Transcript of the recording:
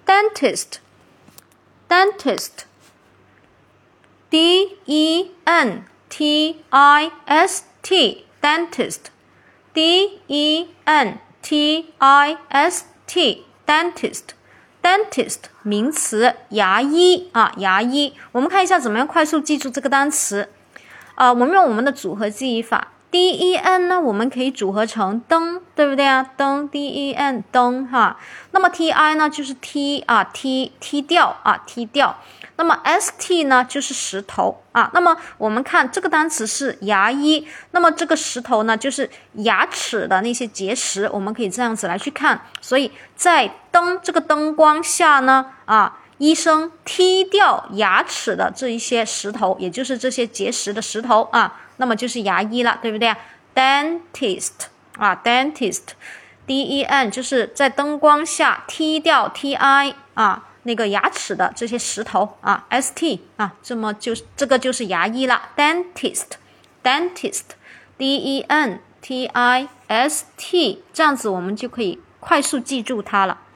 dentist dentist D-E-N-T-I-S-T dentist D-E-N-T-I-S-T dentist dentist 名词，牙医啊，牙医。我们看一下怎么样快速记住这个单词。我们用我们的组合记忆法。D-E-N 呢，我们可以组合成灯，对不对啊？灯 D-E-N 灯哈。那么 T-I 呢，就是踢啊，踢掉啊，踢掉。那么 S-T 呢，就是石头啊。那么我们看这个单词是牙医，那么这个石头呢，就是牙齿的那些结石，我们可以这样子来去看。所以在这个灯光下呢，医生踢掉牙齿的这一些石头，也就是这些结石的石头啊，那么就是牙医了，对不对 ？Dentist 啊 ，dentist D-E-N 就是在灯光下踢掉 T-I 啊那个牙齿的这些石头啊 ，S-T 啊，这个就是牙医了 ，dentist D-E-N-T-I-S-T 这样子我们就可以快速记住它了。